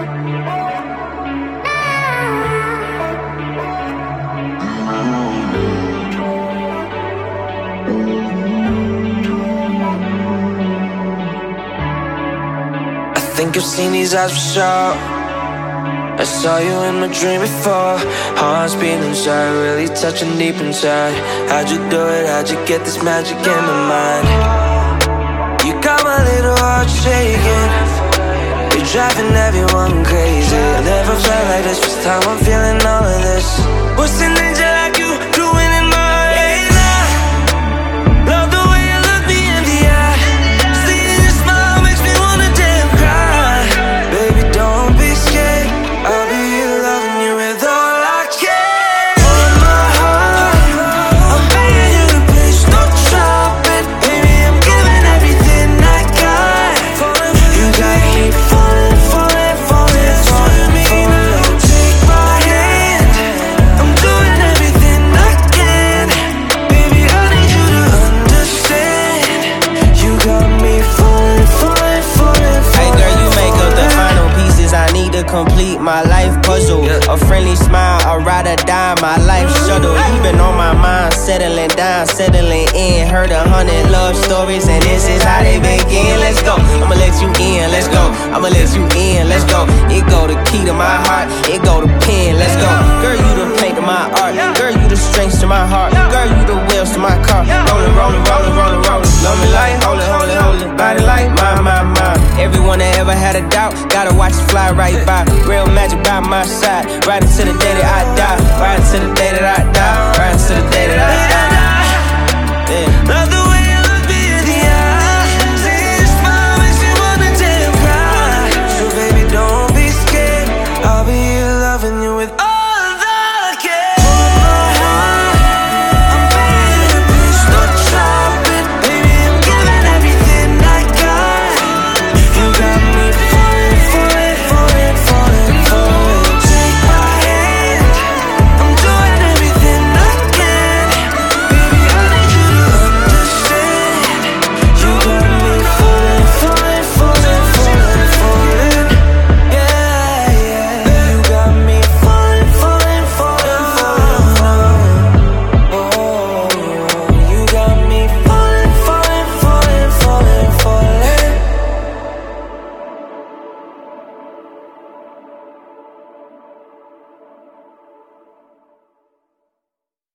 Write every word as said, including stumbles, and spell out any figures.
I think I've seen these eyes for sure. I saw you in my dream before. Hearts beating inside, really touching deep inside. How'd you do it? How'd you get this magic in my mind? You got my little heart shaking. You're driving everyone crazy. I never felt like this, first time I'm feeling all of this. What's an angel like you doing in my head now? Love the way you look me in the eye. Seeing your smile makes me wanna damn cry. Baby, don't be scared, I'll be here loving you with all I can. On my heart, I'm begging you to please don't drop it. Baby, I'm giving everything I got. You got me falling, falling, falling, falling, falling. Take my hand, I'm doing everything I can. Baby, I need you to understand. You got me falling, falling, falling, falling. Hey girl, you make up the final pieces I need to complete my life puzzle. A friendly smile, a ride or die, my life shuttle. You've been on my mind, settling down, settling in. Heard a hundred love stories and this is how they begin. Let's go, I'ma let you in, let's go. I'ma let you in, let's go. It go the key to my heart, it go the pen, let's go. Girl, you the paint to my art. Girl, you the strength to my heart. Girl, you the wheels to my car. Rollin', rollin', rollin', rollin', rollin'. Love me like, hold it, hold it, hold it. Body like mine, mine, mine. Everyone that ever had a doubt, gotta watch it fly right by. Real magic by my side, right into the day that I die, right into the day that I die.